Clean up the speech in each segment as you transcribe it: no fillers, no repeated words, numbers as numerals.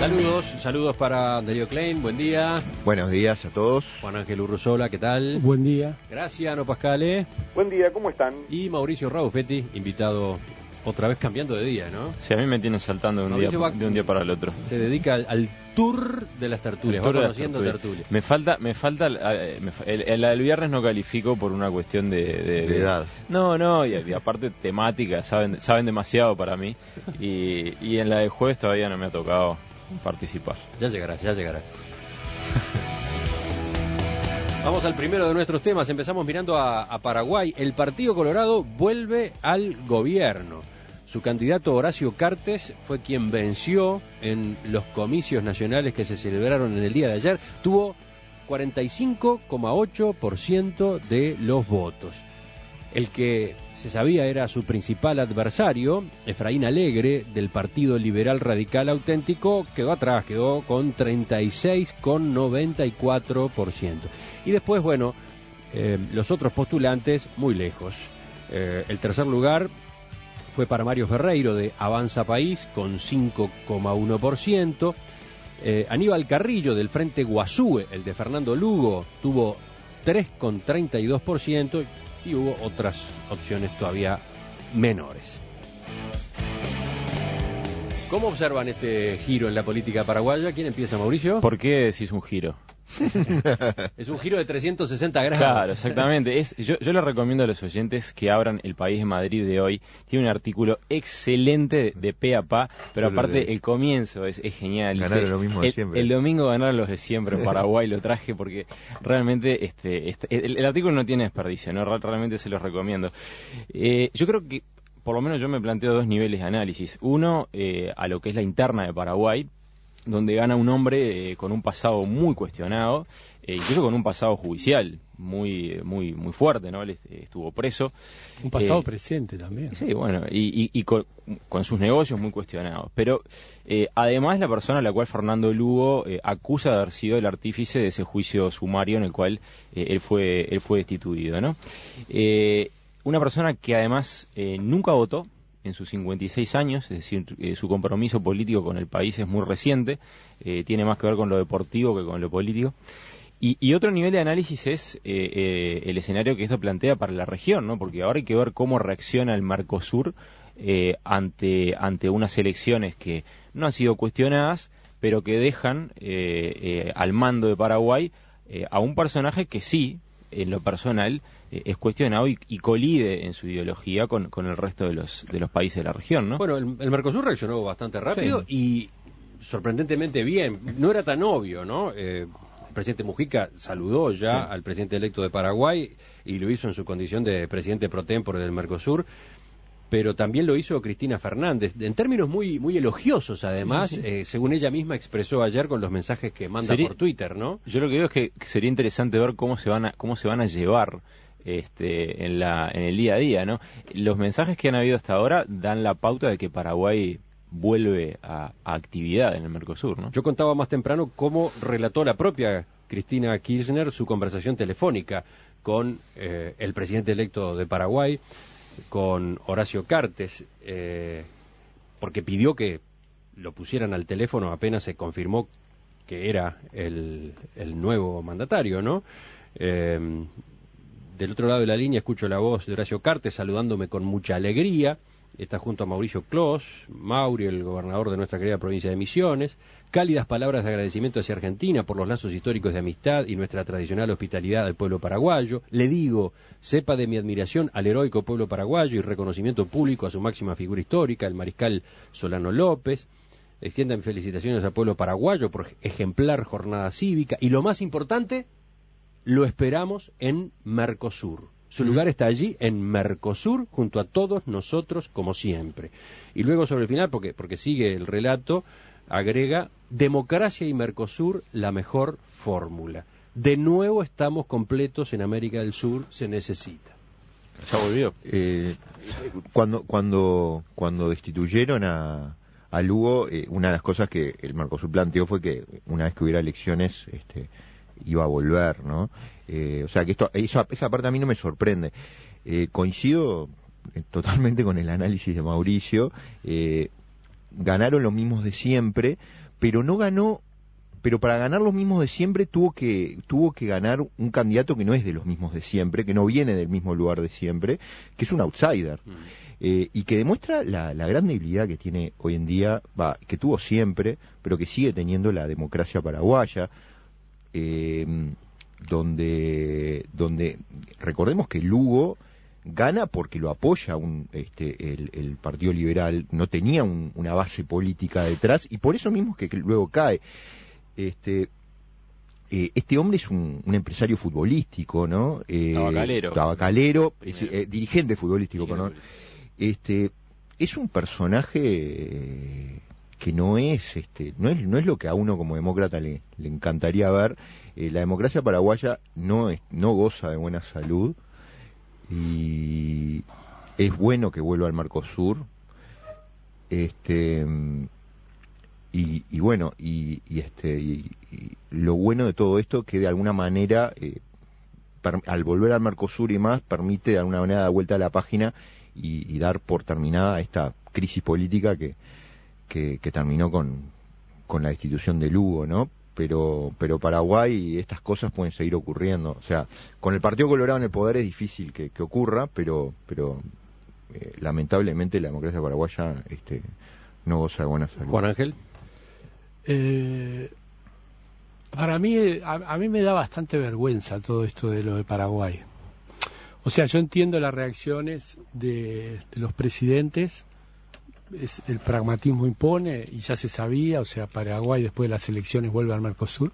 Saludos para Darío Klein, buen día. Buenos días a todos. Juan Ángel Urruzola, ¿qué tal? Buen día. Graciano Pascale. Buen día, ¿cómo están? Y Mauricio Raufetti, invitado otra vez cambiando de día, ¿no? Sí, a mí me tienen saltando de un día para el otro. Se dedica al tour de las tertulias, va conociendo tertulias. Me falta el viernes no califico por una cuestión de edad. No, y aparte temática, saben demasiado para mí. Y en la de jueves todavía no me ha tocado participar. Ya llegará. Vamos al primero de nuestros temas. Empezamos mirando a Paraguay. El Partido Colorado vuelve al gobierno. Su candidato Horacio Cartes fue quien venció en los comicios nacionales que se celebraron en el día de ayer. Tuvo 45,8% de los votos. El que se sabía era su principal adversario, Efraín Alegre, del Partido Liberal Radical Auténtico, quedó atrás, quedó con 36,94%. Y después, los otros postulantes muy lejos. El tercer lugar fue para Mario Ferreiro de Avanza País con 5,1%. Aníbal Carrillo del Frente Guazúe, el de Fernando Lugo, tuvo 3,32% y hubo otras opciones todavía menores. ¿Cómo observan este giro en la política paraguaya? ¿Quién empieza, Mauricio? ¿Por qué decís un giro? Es un giro de 360 grados. Claro, exactamente. Yo le recomiendo a los oyentes que abran El País de Madrid de hoy. Tiene un artículo excelente de pe a pa, pero aparte el comienzo es genial. Ganaron lo mismo de siempre. El domingo ganaron los de siempre en Paraguay, lo traje porque realmente el artículo no tiene desperdicio, ¿no? Realmente se los recomiendo. Yo creo que, por lo menos yo me planteo dos niveles de análisis. Uno, a lo que es la interna de Paraguay, donde gana un hombre con un pasado muy cuestionado, incluso con un pasado judicial muy fuerte, ¿no? Él estuvo preso. Un pasado presente también. Sí, bueno, y con sus negocios muy cuestionados. Pero además la persona a la cual Fernando Lugo acusa de haber sido el artífice de ese juicio sumario en el cual él fue destituido, ¿no? Una persona que además nunca votó en sus 56 años, es decir, su compromiso político con el país es muy reciente, tiene más que ver con lo deportivo que con lo político. Y otro nivel de análisis es el escenario que esto plantea para la región, ¿no? Porque ahora hay que ver cómo reacciona el Mercosur ante unas elecciones que no han sido cuestionadas, pero que dejan al mando de Paraguay a un personaje que sí, en lo personal, es cuestionado y colide en su ideología con el resto de los países de la región, ¿no? Bueno, el Mercosur reaccionó bastante rápido y sorprendentemente bien. No era tan obvio, ¿no? El presidente Mujica saludó ya al presidente electo de Paraguay y lo hizo en su condición de presidente pro tempore del Mercosur, pero también lo hizo Cristina Fernández, en términos muy elogiosos, además, según ella misma expresó ayer con los mensajes que manda por Twitter, ¿no? Yo lo que digo es que sería interesante ver cómo se van a llevar en el día a día, ¿no? Los mensajes que han habido hasta ahora dan la pauta de que Paraguay vuelve a actividad en el Mercosur, ¿no? Yo contaba más temprano cómo relató la propia Cristina Kirchner su conversación telefónica con el presidente electo de Paraguay, con Horacio Cartes, porque pidió que lo pusieran al teléfono apenas se confirmó que era el nuevo mandatario, ¿no? Del otro lado de la línea escucho la voz de Horacio Cartes saludándome con mucha alegría. Está junto a Mauricio Clos, Mauri, el gobernador de nuestra querida provincia de Misiones. Cálidas palabras de agradecimiento hacia Argentina por los lazos históricos de amistad y nuestra tradicional hospitalidad al pueblo paraguayo. Le digo, sepa de mi admiración al heroico pueblo paraguayo y reconocimiento público a su máxima figura histórica, el mariscal Solano López. Extiendan felicitaciones al pueblo paraguayo por ejemplar jornada cívica. Y lo más importante, lo esperamos en Mercosur. Su lugar está allí, en Mercosur, junto a todos nosotros, como siempre. Y luego sobre el final, porque sigue el relato, agrega, democracia y Mercosur, la mejor fórmula. De nuevo estamos completos en América del Sur, se necesita. Ya volvió. Cuando destituyeron a Lugo, una de las cosas que el Mercosur planteó fue que una vez que hubiera elecciones iba a volver, ¿no? O sea que esa parte a mí no me sorprende. Coincido totalmente con el análisis de Mauricio. Ganaron los mismos de siempre, pero no ganó. Pero para ganar los mismos de siempre tuvo que ganar un candidato que no es de los mismos de siempre, que no viene del mismo lugar de siempre, que es un outsider. Y que demuestra la gran debilidad que tiene hoy en día, que tuvo siempre, pero que sigue teniendo la democracia paraguaya, donde recordemos que Lugo gana porque lo apoya el Partido Liberal, no tenía una base política detrás, y por eso mismo que luego cae. Este hombre es un empresario futbolístico, ¿no? Tabacalero, dirigente futbolístico, perdón. Es un personaje que no es lo que a uno como demócrata le encantaría ver. La democracia paraguaya no goza de buena salud, y es bueno que vuelva al Mercosur. Y bueno, y lo bueno de todo esto que de alguna manera, al volver al Mercosur y más, permite de alguna manera dar vuelta a la página y dar por terminada esta crisis política que terminó con la destitución de Lugo, ¿no? Pero Paraguay, estas cosas pueden seguir ocurriendo. O sea, con el Partido Colorado en el poder es difícil que ocurra, pero lamentablemente la democracia paraguaya no goza de buena salud. Juan Ángel. Para mí, a mí me da bastante vergüenza todo esto de lo de Paraguay. O sea, yo entiendo las reacciones de los presidentes, el pragmatismo impone y ya se sabía, o sea, Paraguay después de las elecciones vuelve al Mercosur,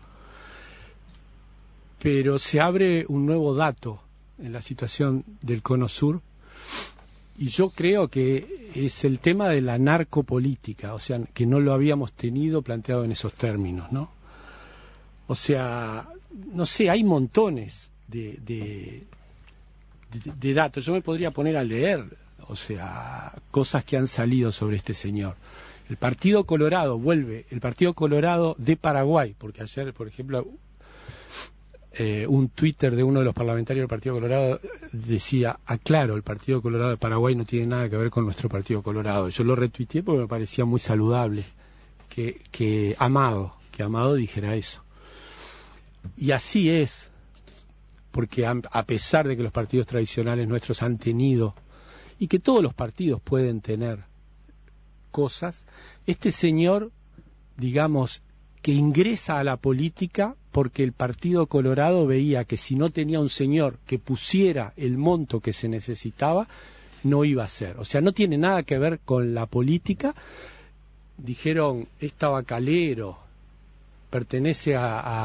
pero se abre un nuevo dato en la situación del Cono Sur, y yo creo que es el tema de la narcopolítica, o sea, que no lo habíamos tenido planteado en esos términos, ¿no? O sea, no sé, hay montones de datos. Yo me podría poner a leer, o sea, cosas que han salido sobre este señor. El Partido Colorado vuelve, el Partido Colorado de Paraguay, porque ayer, por ejemplo, un Twitter de uno de los parlamentarios del Partido Colorado decía: aclaro, el Partido Colorado de Paraguay no tiene nada que ver con nuestro Partido Colorado. Yo lo retuiteé porque me parecía muy saludable que Amado dijera eso. Y así es, porque a pesar de que los partidos tradicionales nuestros han tenido, y que todos los partidos pueden tener cosas, este señor, digamos, que ingresa a la política porque el Partido Colorado veía que si no tenía un señor que pusiera el monto que se necesitaba, no iba a ser. O sea, no tiene nada que ver con la política. Dijeron, es tabacalero, pertenece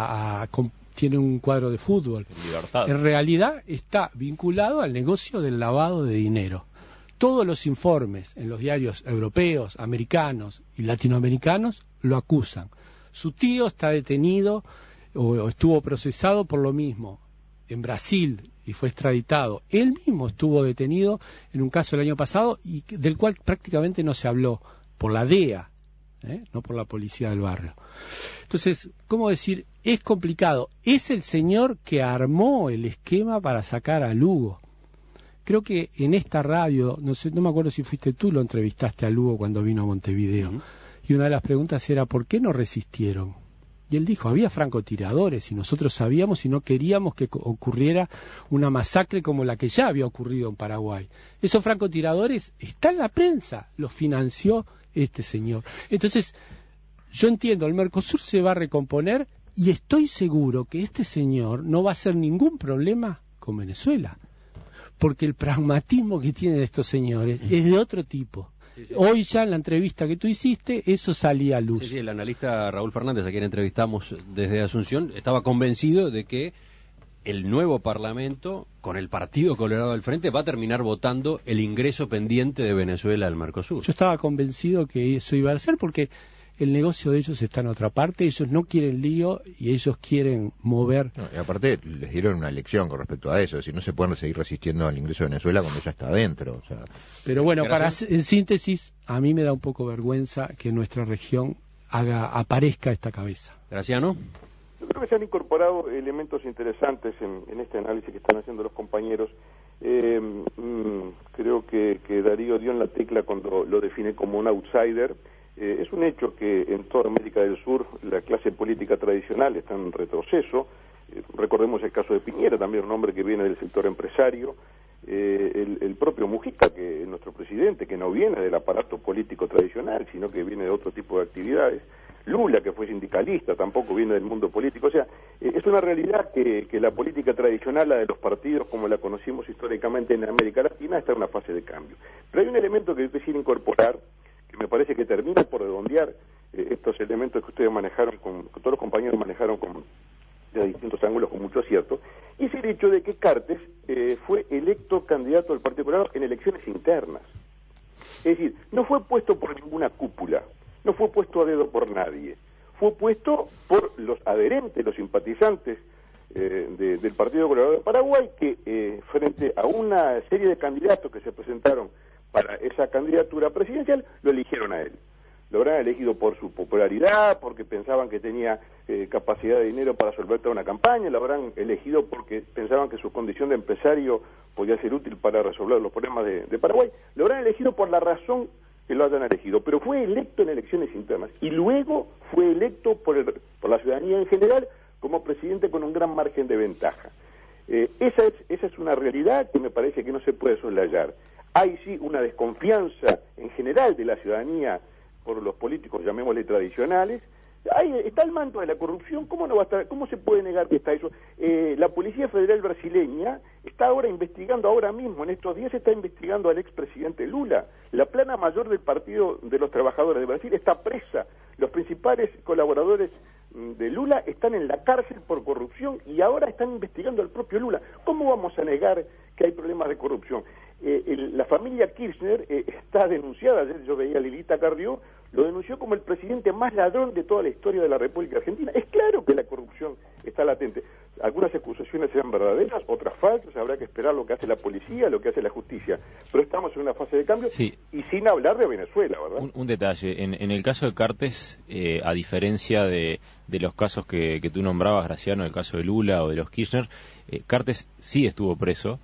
tiene un cuadro de fútbol. Libertad. En realidad está vinculado al negocio del lavado de dinero. Todos los informes en los diarios europeos, americanos y latinoamericanos lo acusan. Su tío está detenido o estuvo procesado por lo mismo en Brasil y fue extraditado. Él mismo estuvo detenido en un caso el año pasado y del cual prácticamente no se habló por la DEA, no por la policía del barrio. Entonces, ¿cómo decir? Es complicado. Es el señor que armó el esquema para sacar a Lugo. Creo que en esta radio, no me acuerdo si fuiste tú, lo entrevistaste a Lugo cuando vino a Montevideo. Y una de las preguntas era, ¿por qué no resistieron? Y él dijo, había francotiradores y nosotros sabíamos y no queríamos que ocurriera una masacre como la que ya había ocurrido en Paraguay. Esos francotiradores están en la prensa, los financió este señor. Entonces, yo entiendo, el Mercosur se va a recomponer y estoy seguro que este señor no va a hacer ningún problema con Venezuela, porque el pragmatismo que tienen estos señores es de otro tipo. Sí. Hoy ya en la entrevista que tú hiciste, eso salía a luz. Sí, el analista Raúl Fernández, a quien entrevistamos desde Asunción, estaba convencido de que el nuevo Parlamento, con el Partido Colorado al frente, va a terminar votando el ingreso pendiente de Venezuela al Mercosur. Yo estaba convencido que eso iba a ser porque el negocio de ellos está en otra parte, ellos no quieren lío y ellos quieren mover. No, y aparte les dieron una lección con respecto a eso, es decir, no se pueden seguir resistiendo al ingreso de Venezuela cuando ya está adentro. O sea. Pero bueno, en síntesis, a mí me da un poco vergüenza que nuestra región aparezca esta cabeza. Graciano. Yo creo que se han incorporado elementos interesantes en este análisis que están haciendo los compañeros. Creo que Darío dio en la tecla cuando lo define como un outsider. Es un hecho que en toda América del Sur la clase política tradicional está en retroceso. Recordemos el caso de Piñera, también un hombre que viene del sector empresario. El propio Mujica, que es nuestro presidente, que no viene del aparato político tradicional, sino que viene de otro tipo de actividades. Lula, que fue sindicalista, tampoco viene del mundo político. O sea, es una realidad que la política tradicional, la de los partidos, como la conocimos históricamente en América Latina, está en una fase de cambio. Pero hay un elemento que yo quisiera incorporar, que me parece que termina por redondear estos elementos que ustedes manejaron, que todos los compañeros manejaron de distintos ángulos con mucho acierto, y es el hecho de que Cartes fue electo candidato del Partido Colorado en elecciones internas. Es decir, no fue puesto por ninguna cúpula, no fue puesto a dedo por nadie, fue puesto por los adherentes, los simpatizantes del Partido Colorado de Paraguay, que frente a una serie de candidatos que se presentaron para esa candidatura presidencial, lo eligieron a él. Lo habrán elegido por su popularidad, porque pensaban que tenía capacidad de dinero para solventar una campaña, lo habrán elegido porque pensaban que su condición de empresario podía ser útil para resolver los problemas de Paraguay, lo habrán elegido por la razón que lo hayan elegido, pero fue electo en elecciones internas y luego fue electo por la ciudadanía en general como presidente con un gran margen de ventaja. Esa es una realidad que me parece que no se puede soslayar. Hay sí una desconfianza en general de la ciudadanía por los políticos, llamémosle tradicionales. Ahí está el manto de la corrupción. ¿Cómo no va a estar? ¿Cómo se puede negar que está eso? La Policía Federal brasileña está ahora investigando, ahora mismo, en estos días está investigando al expresidente Lula. La plana mayor del Partido de los Trabajadores de Brasil está presa. Los principales colaboradores de Lula están en la cárcel por corrupción y ahora están investigando al propio Lula. ¿Cómo vamos a negar que hay problemas de corrupción? La familia Kirchner está denunciada. Ayer yo veía a Lilita Carrió, lo denunció como el presidente más ladrón de toda la historia de la República Argentina. Es claro que la corrupción está latente. Algunas acusaciones serán verdaderas, otras falsas, habrá que esperar lo que hace la policía, lo que hace la justicia. Pero estamos en una fase de cambio, sí. Y sin hablar de Venezuela, ¿verdad? Un detalle, en el caso de Cartes, a diferencia de los casos que tú nombrabas, Graciano, el caso de Lula o de los Kirchner, Cartes sí estuvo preso.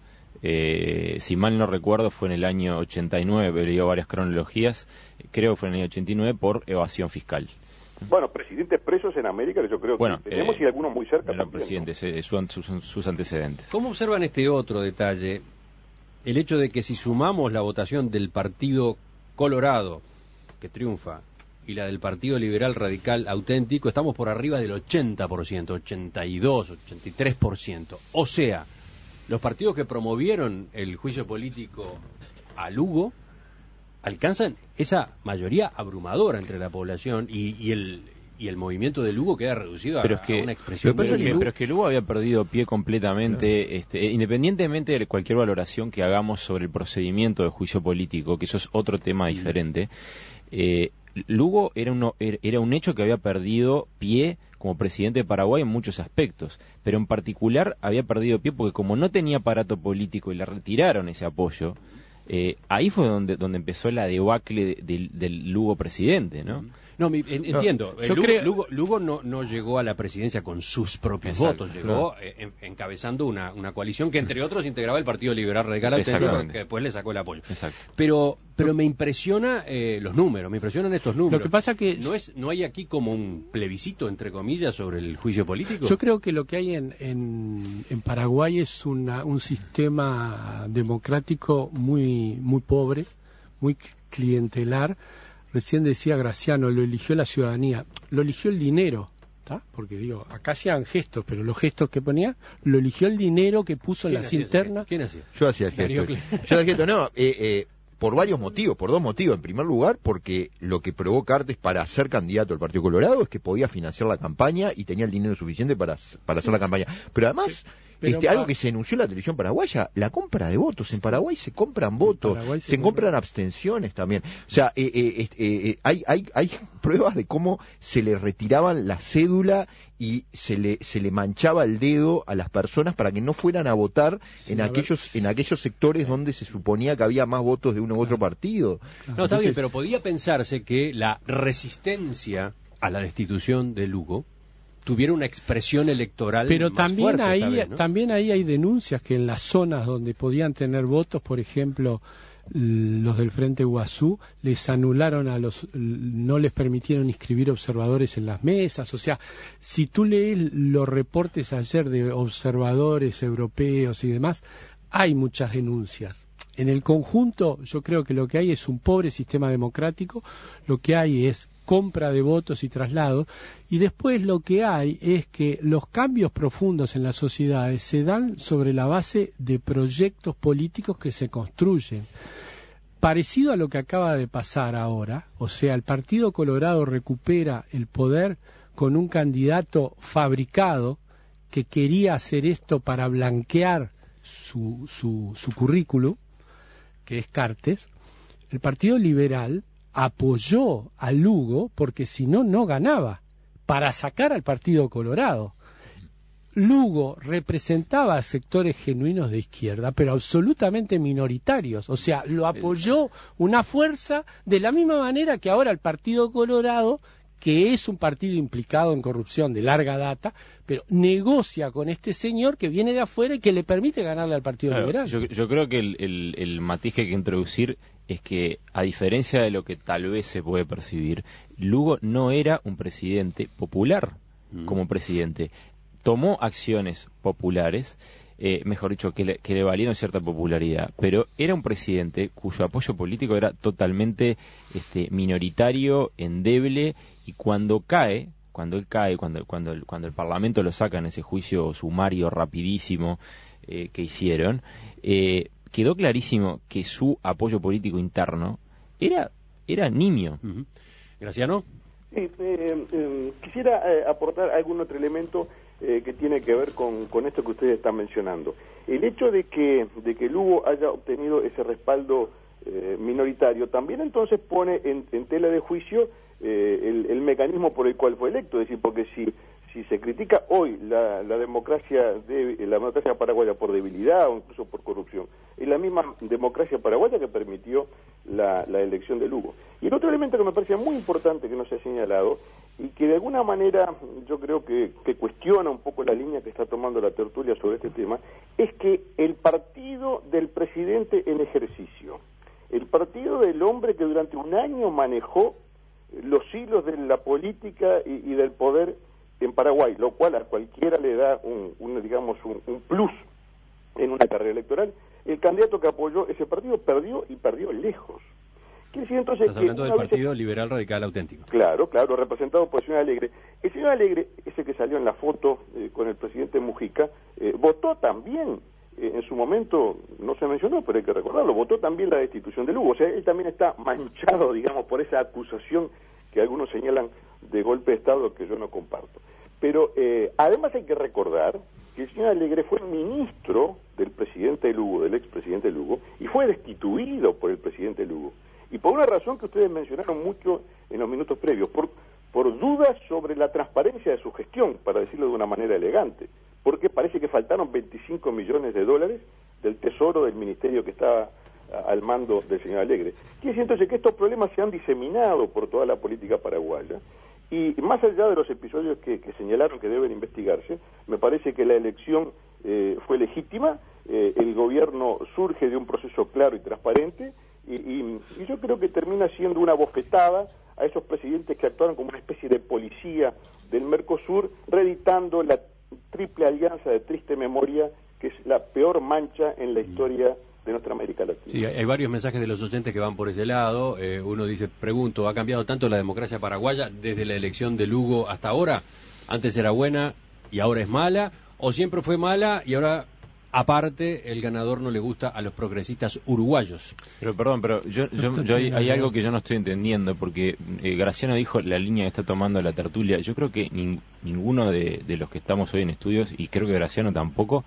Si mal no recuerdo fue en el año 89, he leído varias cronologías, creo que fue en el año 89 por evasión fiscal. Bueno, presidentes presos en América, yo creo que tenemos y algunos muy cerca también, presidentes, ¿no? sus antecedentes. ¿Cómo observan este otro detalle? El hecho de que si sumamos la votación del Partido Colorado, que triunfa, y la del Partido Liberal Radical Auténtico, estamos por arriba del 80%, 82, 83%. O sea, los partidos que promovieron el juicio político a Lugo alcanzan esa mayoría abrumadora entre la población y el movimiento de Lugo queda reducido a una expresión. Pero es que Lugo había perdido pie completamente, claro. Independientemente de cualquier valoración que hagamos sobre el procedimiento de juicio político, que eso es otro tema diferente, Lugo era un hecho que había perdido pie como presidente de Paraguay en muchos aspectos, pero en particular había perdido pie porque como no tenía aparato político y le retiraron ese apoyo, ahí fue donde empezó la debacle del Lugo presidente, ¿no? No, entiendo. Lugo no llegó a la presidencia con sus propios votos, llegó encabezando una coalición que entre otros integraba el Partido Liberal Radical Auténtico, que después le sacó el apoyo. Exacto. Pero me impresiona los números, me impresionan estos números. Lo que pasa que no hay aquí como un plebiscito entre comillas sobre el juicio político. Yo creo que lo que hay en Paraguay es un sistema democrático muy pobre, muy clientelar. Recién decía Graciano, lo eligió la ciudadanía, lo eligió el dinero, ¿tá? Porque digo, acá hacían gestos, pero los gestos que ponía, lo eligió el dinero que puso en las internas. ¿Quién hacía? Yo hacía el gesto. Por varios motivos, por dos motivos. En primer lugar, porque lo que probó Cartes para ser candidato al Partido Colorado es que podía financiar la campaña y tenía el dinero suficiente para hacer la campaña. Pero además, algo que se denunció en la televisión paraguaya, la compra de votos. En Paraguay se compran votos, se compran abstenciones también. O sea, hay pruebas de cómo se le retiraban la cédula y se le manchaba el dedo a las personas para que no fueran a votar en aquellos sectores donde se suponía que había más votos de uno u otro partido. No, está bien, pero podía pensarse que la resistencia a la destitución de Lugo tuviera una expresión electoral pero más también fuerte, también ahí hay denuncias que en las zonas donde podían tener votos, por ejemplo, los del Frente Guazú les anularon no les permitieron inscribir observadores en las mesas. O sea, si tú lees los reportes ayer de observadores europeos y demás, hay muchas denuncias. En el conjunto, yo creo que lo que hay es un pobre sistema democrático, lo que hay es compra de votos y traslados, y después lo que hay es que los cambios profundos en las sociedades se dan sobre la base de proyectos políticos que se construyen. Parecido a lo que acaba de pasar ahora, o sea, el Partido Colorado recupera el poder con un candidato fabricado que quería hacer esto para blanquear su currículum, que es Cartes. El Partido Liberal apoyó a Lugo porque si no, no ganaba, para sacar al Partido Colorado. Lugo representaba a sectores genuinos de izquierda, pero absolutamente minoritarios. O sea, lo apoyó una fuerza de la misma manera que ahora el Partido Colorado, que es un partido implicado en corrupción de larga data, pero negocia con este señor que viene de afuera y que le permite ganarle al Partido Liberal. Yo creo que el matiz que hay que introducir es que, a diferencia de lo que tal vez se puede percibir, Lugo no era un presidente popular como presidente. Tomó acciones populares, mejor dicho, que le valieron cierta popularidad, pero era un presidente cuyo apoyo político era totalmente minoritario, endeble, y cuando el Parlamento lo saca en ese juicio sumario rapidísimo que hicieron, quedó clarísimo que su apoyo político interno era nimio. ¿Graciano? Sí, quisiera aportar algún otro elemento que tiene que ver con esto que ustedes están mencionando. El hecho de que Lugo haya obtenido ese respaldo minoritario también entonces pone en tela de juicio el mecanismo por el cual fue electo. Es decir, porque si se critica hoy la democracia paraguaya por debilidad o incluso por corrupción, es la misma democracia paraguaya que permitió la elección de Lugo. Y el otro elemento que me parece muy importante que no se ha señalado y que de alguna manera yo creo que cuestiona un poco la línea que está tomando la tertulia sobre este tema, es que el partido del presidente en ejercicio, el partido del hombre que durante un año manejó los hilos de la política y del poder en Paraguay, lo cual a cualquiera le da un plus en una carrera electoral, el candidato que apoyó ese partido perdió y perdió lejos. Quiere decir entonces Estás hablando del Partido Liberal Radical Auténtico. Claro, representado por el señor Alegre. El señor Alegre, ese que salió en la foto con el presidente Mujica, votó también, en su momento no se mencionó, pero hay que recordarlo, votó también la destitución de Lugo. O sea, él también está manchado, digamos, por esa acusación que algunos señalan de golpe de Estado que yo no comparto. Pero además hay que recordar que el señor Alegre fue ministro del presidente Lugo, del expresidente Lugo, y fue destituido por el presidente Lugo. Y por una razón que ustedes mencionaron mucho en los minutos previos, por dudas sobre la transparencia de su gestión, para decirlo de una manera elegante, porque parece que faltaron 25 millones de dólares del tesoro del ministerio que estaba al mando del señor Alegre. Quiere decir entonces que estos problemas se han diseminado por toda la política paraguaya, y más allá de los episodios que señalaron que deben investigarse, me parece que la elección fue legítima, el gobierno surge de un proceso claro y transparente, y yo creo que termina siendo una bofetada a esos presidentes que actuaron como una especie de policía del Mercosur, reeditando la triple alianza de triste memoria, que es la peor mancha en la historia de nuestra América Latina. Sí, hay varios mensajes de los oyentes que van por ese lado. Uno dice, pregunto, ¿ha cambiado tanto la democracia paraguaya desde la elección de Lugo hasta ahora? ¿Antes era buena y ahora es mala? ¿O siempre fue mala y ahora, aparte, el ganador no le gusta a los progresistas uruguayos? Pero perdón, yo hay algo que yo no estoy entendiendo, porque Graciano dijo la línea que está tomando la tertulia. Yo creo que ninguno de los que estamos hoy en estudios, y creo que Graciano tampoco,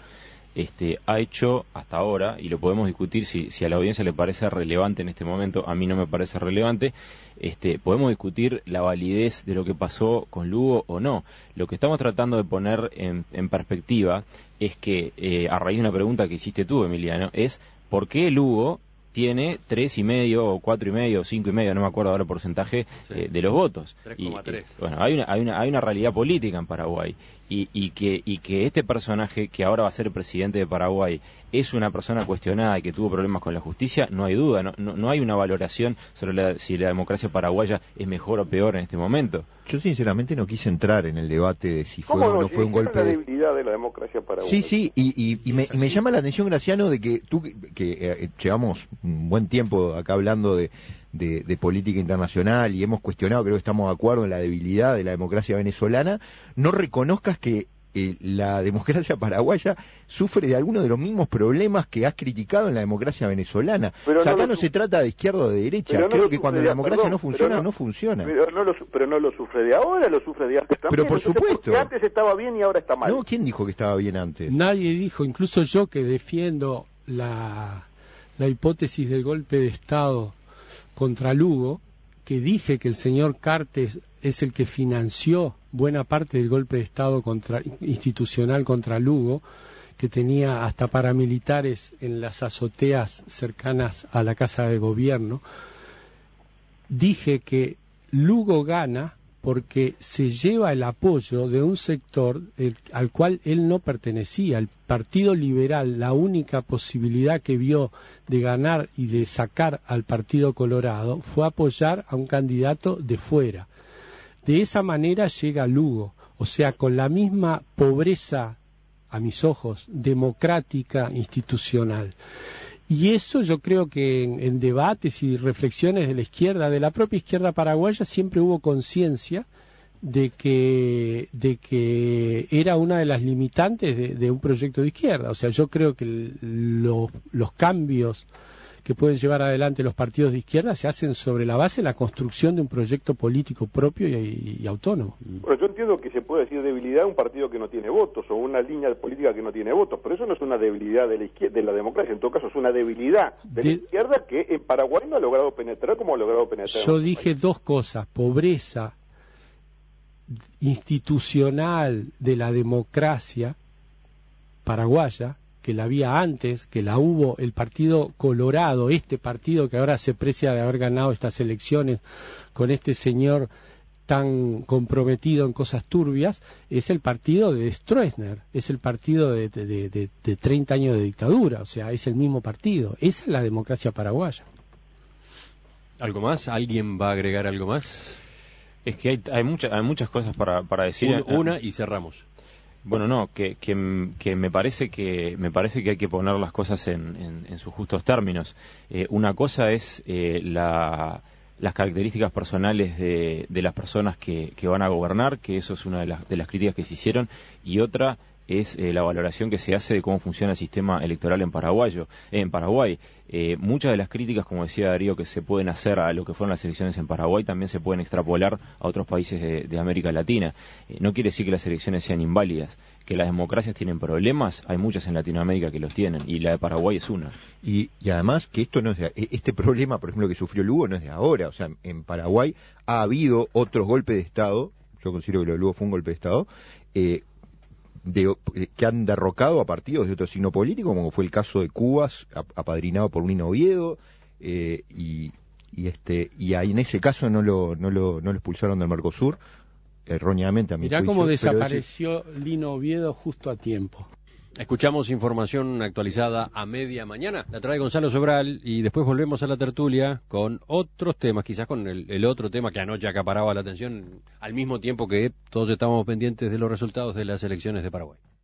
ha hecho hasta ahora, y lo podemos discutir si a la audiencia le parece relevante en este momento, a mí no me parece relevante, podemos discutir la validez de lo que pasó con Lugo o no. Lo que estamos tratando de poner en perspectiva es que, a raíz de una pregunta que hiciste tú, Emiliano, es ¿por qué Lugo tiene 3,5 o 4,5 o 5,5, no me acuerdo ahora el porcentaje, de los votos? 3,3. Bueno, hay una realidad política en Paraguay, y que este personaje, que ahora va a ser presidente de Paraguay, es una persona cuestionada y que tuvo problemas con la justicia, no hay duda, no hay una valoración sobre si la democracia paraguaya es mejor o peor en este momento. Yo sinceramente no quise entrar en el debate de si fue o no fue un golpe la debilidad de la democracia paraguaya. Sí, y me llama la atención, Graciano, de que tú, que llevamos un buen tiempo acá hablando de política internacional y hemos cuestionado, creo que estamos de acuerdo en la debilidad de la democracia venezolana, no reconozcas que la democracia paraguaya sufre de algunos de los mismos problemas que has criticado en la democracia venezolana. Pero o sea, no acá no se trata de izquierda o de derecha, no creo que cuando la democracia no funciona, no funciona. Pero no lo sufre de ahora, lo sufre de antes también. Pero por supuesto. Porque antes estaba bien y ahora está mal. No, ¿quién dijo que estaba bien antes? Nadie dijo, incluso yo que defiendo la hipótesis del golpe de Estado contra Lugo, que dije que el señor Cartes es el que financió buena parte del golpe de Estado institucional contra Lugo, que tenía hasta paramilitares en las azoteas cercanas a la Casa de Gobierno. Dije que Lugo gana porque se lleva el apoyo de un sector al cual él no pertenecía. El Partido Liberal, la única posibilidad que vio de ganar y de sacar al Partido Colorado fue apoyar a un candidato de fuera. De esa manera llega Lugo, o sea, con la misma pobreza, a mis ojos, democrática, institucional. Y eso yo creo que en debates y reflexiones de la izquierda, de la propia izquierda paraguaya, siempre hubo conciencia de que era una de las limitantes de un proyecto de izquierda. O sea, yo creo que los cambios que pueden llevar adelante los partidos de izquierda se hacen sobre la base de la construcción de un proyecto político propio y autónomo. Bueno, yo entiendo que se puede decir debilidad de un partido que no tiene votos o una línea política que no tiene votos, pero eso no es una debilidad de la izquierda, de la democracia, en todo caso es una debilidad de la izquierda que en Paraguay no ha logrado penetrar como ha logrado penetrar. Yo dije dos cosas: pobreza institucional de la democracia paraguaya, que la había antes, que la hubo el Partido Colorado, este partido que ahora se precia de haber ganado estas elecciones con este señor tan comprometido en cosas turbias, es el partido de Stroessner, es el partido de 30 años de dictadura, o sea, es el mismo partido. Esa es la democracia paraguaya. ¿Algo más? ¿Alguien va a agregar algo más? Es que hay muchas cosas para decir. Una y cerramos. Bueno, no, que me parece que hay que poner las cosas en sus justos términos. Una cosa es las características personales de las personas que van a gobernar, que eso es una de las críticas que se hicieron, y otra es la valoración que se hace de cómo funciona el sistema electoral en Paraguay. Muchas de las críticas, como decía Darío, que se pueden hacer a lo que fueron las elecciones en Paraguay, también se pueden extrapolar a otros países de América Latina. No quiere decir que las elecciones sean inválidas. Que las democracias tienen problemas, hay muchas en Latinoamérica que los tienen, y la de Paraguay es una. Y además que esto no es este problema, por ejemplo, que sufrió Lugo no es de ahora. O sea, en Paraguay ha habido otros golpes de Estado, yo considero que lo de Lugo fue un golpe de Estado, que han derrocado a partidos de otro signo político, como fue el caso de Cubas, apadrinado por Lino Oviedo, y ahí en ese caso no lo expulsaron del Mercosur, erróneamente a mi juicio. Mirá cómo desapareció Lino Oviedo justo a tiempo. Escuchamos información actualizada a media mañana, la trae Gonzalo Sobral, y después volvemos a la tertulia con otros temas, quizás con el otro tema que anoche acaparaba la atención, al mismo tiempo que todos estábamos pendientes de los resultados de las elecciones de Paraguay.